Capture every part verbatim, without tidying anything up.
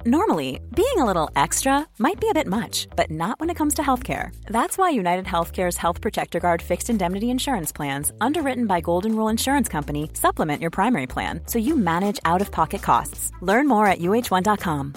Normally, being a little extra might be a bit much, but not when it comes to healthcare. That's why United Healthcare's Health Protector Guard fixed indemnity insurance plans, underwritten by Golden Rule Insurance Company, supplement your primary plan so you manage out-of-pocket costs. Learn more at U H one dot com.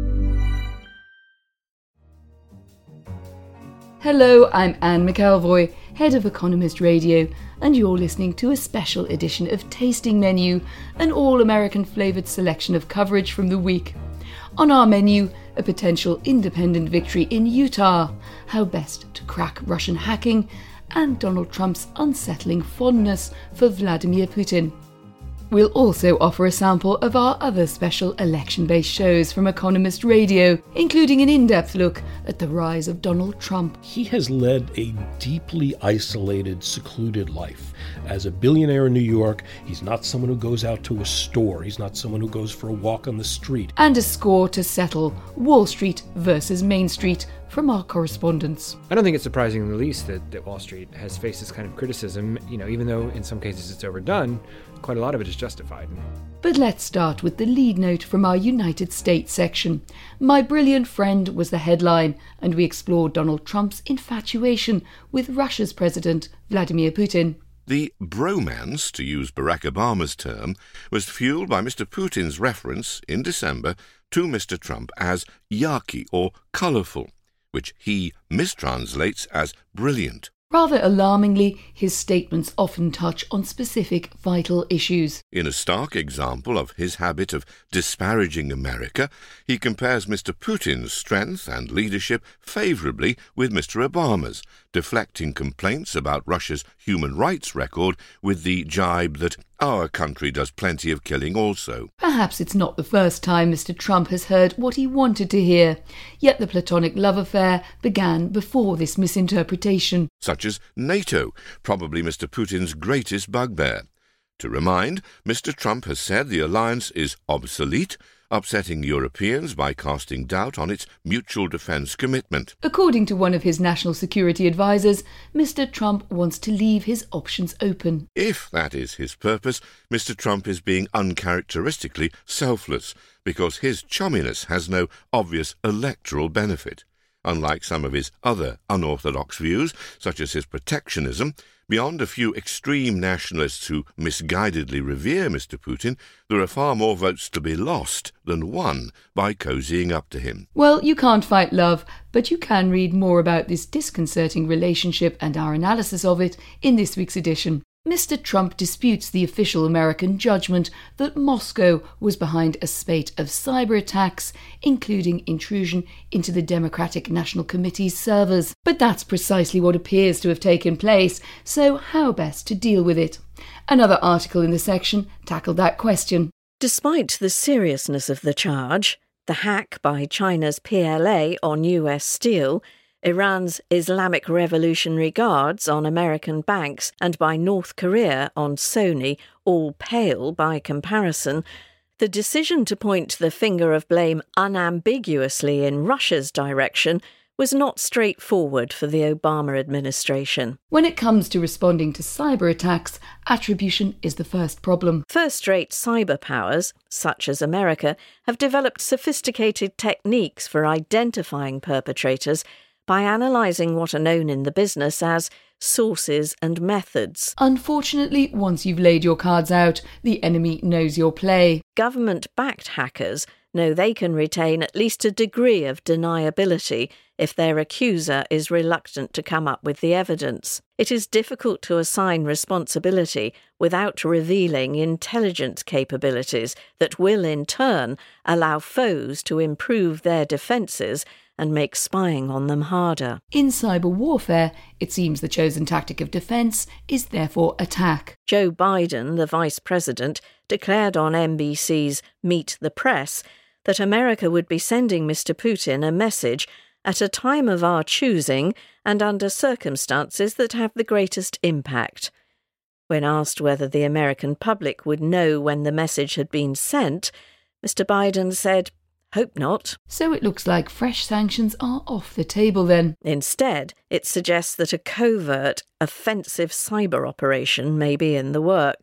Hello, I'm Anne McElvoy, head of Economist Radio, and you're listening to a special edition of Tasting Menu, an all-American flavoured selection of coverage from the week. On our menu, a potential independent victory in Utah, how best to crack Russian hacking, and Donald Trump's unsettling fondness for Vladimir Putin. We'll also offer a sample of our other special election-based shows from Economist Radio, including an in-depth look at the rise of Donald Trump. He has led a deeply isolated, secluded life. As a billionaire in New York, he's not someone who goes out to a store. He's not someone who goes for a walk on the street. And a score to settle, Wall Street versus Main Street, from our correspondents. I don't think it's surprising in the least that, that Wall Street has faced this kind of criticism, you know, even though in some cases it's overdone, quite a lot of it is justified. But let's start with the lead note from our United States section. My Brilliant Friend was the headline, and we explored Donald Trump's infatuation with Russia's president, Vladimir Putin. The bromance, to use Barack Obama's term, was fueled by Mister Putin's reference, in December, to Mister Trump as yarky or colourful, which he mistranslates as brilliant. Rather alarmingly, his statements often touch on specific vital issues. In a stark example of his habit of disparaging America, he compares Mister Putin's strength and leadership favourably with Mister Obama's, deflecting complaints about Russia's human rights record with the jibe that our country does plenty of killing also. Perhaps it's not the first time Mister Trump has heard what he wanted to hear, yet the platonic love affair began before this misinterpretation. Such as NATO, probably Mister Putin's greatest bugbear. To remind, Mister Trump has said the alliance is obsolete, upsetting Europeans by casting doubt on its mutual defence commitment. According to one of his national security advisers, Mister Trump wants to leave his options open. If that is his purpose, Mister Trump is being uncharacteristically selfless, because his chumminess has no obvious electoral benefit. Unlike some of his other unorthodox views, such as his protectionism, beyond a few extreme nationalists who misguidedly revere Mister Putin, there are far more votes to be lost than won by cozying up to him. Well, you can't fight love, but you can read more about this disconcerting relationship and our analysis of it in this week's edition. Mister Trump disputes the official American judgment that Moscow was behind a spate of cyber attacks, including intrusion into the Democratic National Committee's servers. But that's precisely what appears to have taken place, so how best to deal with it? Another article in the section tackled that question. Despite the seriousness of the charge, the hack by China's P L A on U S steel, Iran's Islamic Revolutionary Guards on American banks, and by North Korea on Sony, all pale by comparison, the decision to point the finger of blame unambiguously in Russia's direction was not straightforward for the Obama administration. When it comes to responding to cyber attacks, attribution is the first problem. First-rate cyber powers, such as America, have developed sophisticated techniques for identifying perpetrators by analysing what are known in the business as sources and methods. Unfortunately, once you've laid your cards out, the enemy knows your play. Government-backed hackers know they can retain at least a degree of deniability if their accuser is reluctant to come up with the evidence. It is difficult to assign responsibility without revealing intelligence capabilities that will, in turn, allow foes to improve their defences and make spying on them harder. In cyber warfare, it seems the chosen tactic of defence is therefore attack. Joe Biden, the Vice President, declared on N B C's Meet the Press that America would be sending Mister Putin a message at a time of our choosing and under circumstances that have the greatest impact. When asked whether the American public would know when the message had been sent, Mister Biden said, "Hope not." So it looks like fresh sanctions are off the table then. Instead, it suggests that a covert, offensive cyber operation may be in the works.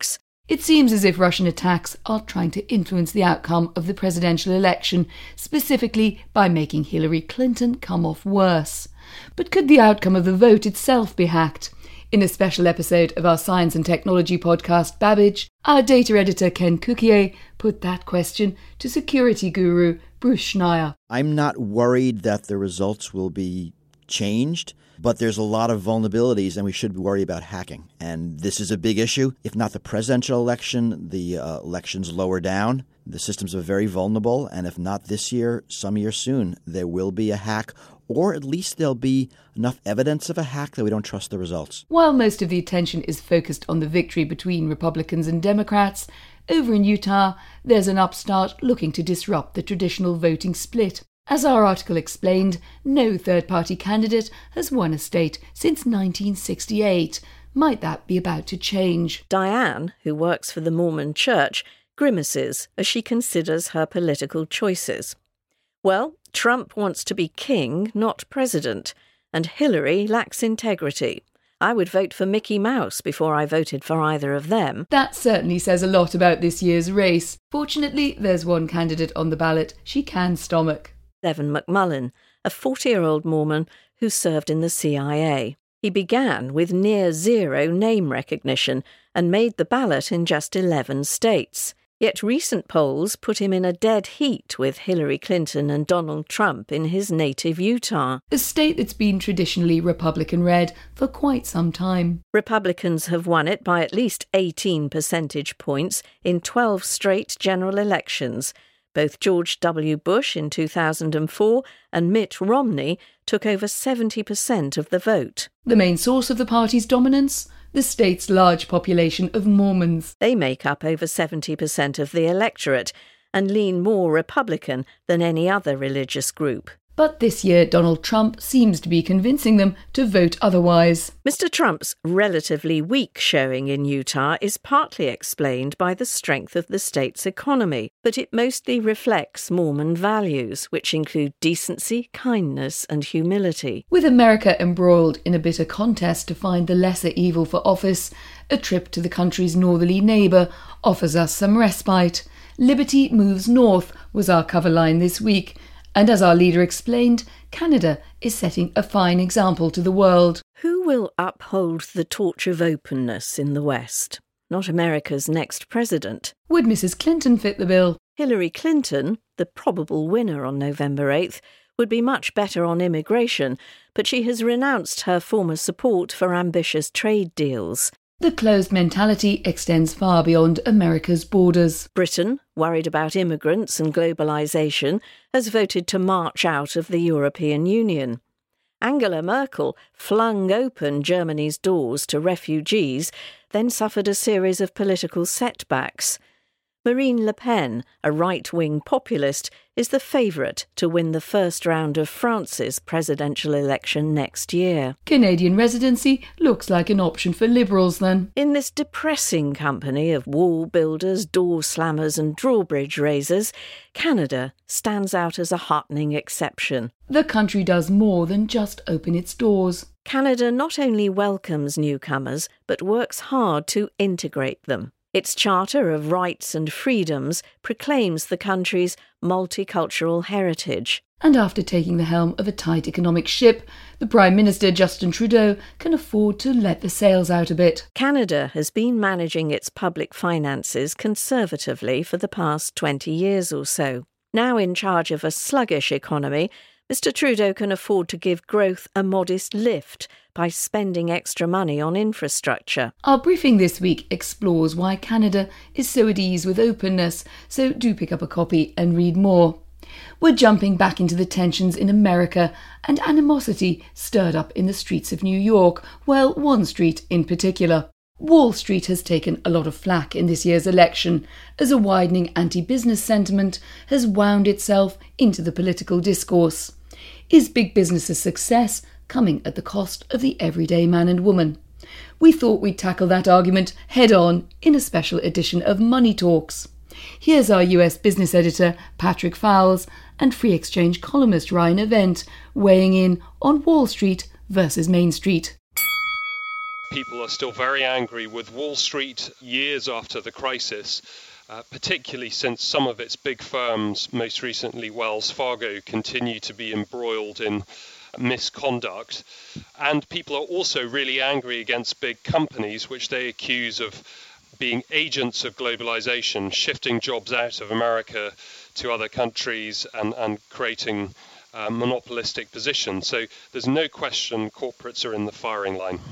It seems as if Russian attacks are trying to influence the outcome of the presidential election, specifically by making Hillary Clinton come off worse. But could the outcome of the vote itself be hacked? In a special episode of our science and technology podcast, Babbage, our data editor Ken Cukier put that question to security guru Bruce Schneier. I'm not worried that the results will be changed, but there's a lot of vulnerabilities and we should worry about hacking. And this is a big issue. If not the presidential election, the uh, elections lower down. The systems are very vulnerable, and if not this year, some year soon, there will be a hack, or at least there'll be enough evidence of a hack that we don't trust the results. While most of the attention is focused on the victory between Republicans and Democrats, over in Utah, there's an upstart looking to disrupt the traditional voting split. As our article explained, no third-party candidate has won a state since nineteen sixty-eight. Might that be about to change? Diane, who works for the Mormon Church, grimaces as she considers her political choices. Well, Trump wants to be king, not president, and Hillary lacks integrity. I would vote for Mickey Mouse before I voted for either of them. That certainly says a lot about this year's race. Fortunately, there's one candidate on the ballot she can stomach. Evan McMullin, a forty-year-old Mormon who served in the C I A. He began with near zero name recognition and made the ballot in just eleven states. Yet recent polls put him in a dead heat with Hillary Clinton and Donald Trump in his native Utah. A state that's been traditionally Republican-led for quite some time. Republicans have won it by at least eighteen percentage points in twelve straight general elections. Both George W. Bush in two thousand four and Mitt Romney took over seventy percent of the vote. The main source of the party's dominance? The state's large population of Mormons. They make up over seventy percent of the electorate and lean more Republican than any other religious group. But this year, Donald Trump seems to be convincing them to vote otherwise. Mister Trump's relatively weak showing in Utah is partly explained by the strength of the state's economy, but it mostly reflects Mormon values, which include decency, kindness, and humility. With America embroiled in a bitter contest to find the lesser evil for office, a trip to the country's northerly neighbour offers us some respite. Liberty moves north was our cover line this week. And as our leader explained, Canada is setting a fine example to the world. Who will uphold the torch of openness in the West? Not America's next president. Would Missus Clinton fit the bill? Hillary Clinton, the probable winner on November eighth, would be much better on immigration, but she has renounced her former support for ambitious trade deals. The closed mentality extends far beyond America's borders. Britain, worried about immigrants and globalisation, has voted to march out of the European Union. Angela Merkel flung open Germany's doors to refugees, then suffered a series of political setbacks. Marine Le Pen, a right-wing populist, is the favourite to win the first round of France's presidential election next year. Canadian residency looks like an option for Liberals then. In this depressing company of wall builders, door slammers and drawbridge raisers, Canada stands out as a heartening exception. The country does more than just open its doors. Canada not only welcomes newcomers, but works hard to integrate them. Its Charter of Rights and Freedoms proclaims the country's multicultural heritage. And after taking the helm of a tight economic ship, the Prime Minister Justin Trudeau can afford to let the sails out a bit. Canada has been managing its public finances conservatively for the past twenty years or so. Now in charge of a sluggish economy, Mister Trudeau can afford to give growth a modest lift by spending extra money on infrastructure. Our briefing this week explores why Canada is so at ease with openness, so do pick up a copy and read more. We're jumping back into the tensions in America and animosity stirred up in the streets of New York, well, one street in particular. Wall Street has taken a lot of flack in this year's election, as a widening anti-business sentiment has wound itself into the political discourse. Is big business's success coming at the cost of the everyday man and woman? We thought we'd tackle that argument head-on in a special edition of Money Talks. Here's our U S business editor, Patrick Fowles, and Free Exchange columnist Ryan Event weighing in on Wall Street versus Main Street. people are still very angry with Wall Street years after the crisis, uh, particularly since some of its big firms, most recently Wells Fargo, continue to be embroiled in misconduct. And people are also really angry against big companies, which they accuse of being agents of globalization, shifting jobs out of America to other countries and, and creating uh, monopolistic positions. So there's no question corporates are in the firing line.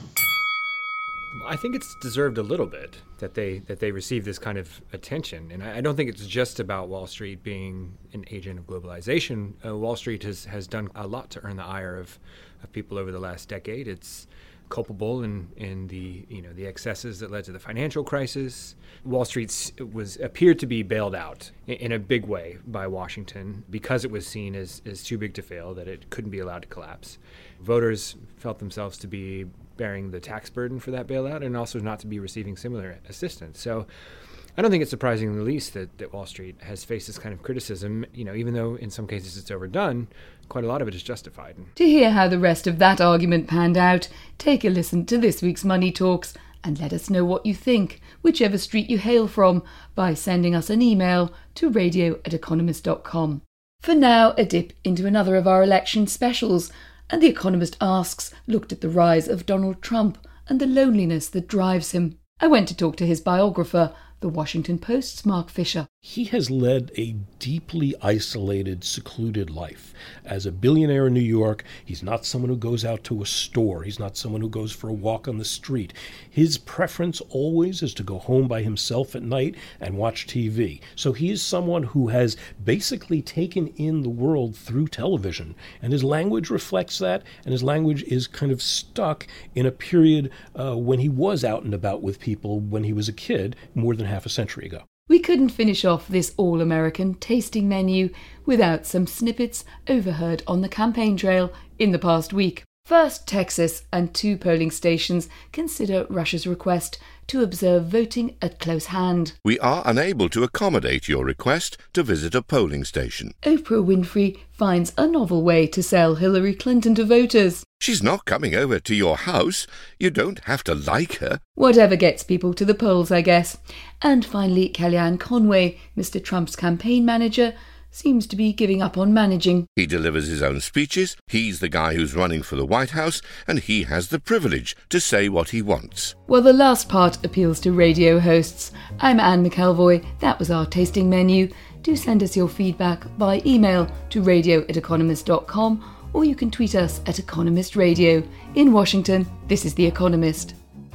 I think it's deserved a little bit that they that they receive this kind of attention. And I, I don't think it's just about Wall Street being an agent of globalization. Uh, Wall Street has, has done a lot to earn the ire of, of people over the last decade. It's culpable in, in the you know the excesses that led to the financial crisis. Wall Street was appeared to be bailed out in, in a big way by Washington because it was seen as, as too big to fail, that it couldn't be allowed to collapse. Voters felt themselves to be bearing the tax burden for that bailout and also not to be receiving similar assistance. So I don't think it's surprising in the least that, that Wall Street has faced this kind of criticism, you know, even though in some cases it's overdone, quite a lot of it is justified. To hear how the rest of that argument panned out, take a listen to this week's Money Talks and let us know what you think, whichever street you hail from, by sending us an email to radio at economist dot com. For now, a dip into another of our election specials, and The Economist Asks looked at the rise of Donald Trump and the loneliness that drives him. I went to talk to his biographer, The Washington Post's Mark Fisher. He has led a deeply isolated, secluded life. As a billionaire in New York, he's not someone who goes out to a store. He's not someone who goes for a walk on the street. His preference always is to go home by himself at night and watch T V. So he is someone who has basically taken in the world through television. And his language reflects that, and his language is kind of stuck in a period uh, when he was out and about with people when he was a kid, more than half a century ago. We couldn't finish off this all-American tasting menu without some snippets overheard on the campaign trail in the past week. First, Texas and two polling stations consider Russia's request to observe voting at close hand. We are unable to accommodate your request to visit a polling station. Oprah Winfrey finds a novel way to sell Hillary Clinton to voters. She's not coming over to your house. You don't have to like her. Whatever gets people to the polls, I guess. And finally, Kellyanne Conway, Mister Trump's campaign manager, seems to be giving up on managing. He delivers his own speeches, he's the guy who's running for the White House, and he has the privilege to say what he wants. Well, the last part appeals to radio hosts. I'm Anne McElvoy. That was our tasting menu. Do send us your feedback by email to radio at economist dot com, or you can tweet us at Economist Radio. In Washington, this is The Economist.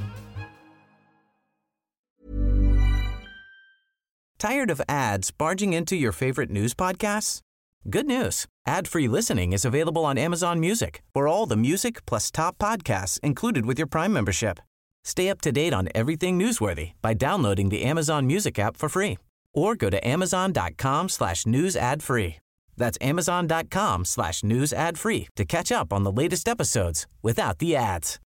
Tired of ads barging into your favorite news podcasts? Good news. Ad-free listening is available on Amazon Music for all the music plus top podcasts included with your Prime membership. Stay up to date on everything newsworthy by downloading the Amazon Music app for free or go to amazon.com slash news ad free. That's amazon.com slash news ad free to catch up on the latest episodes without the ads.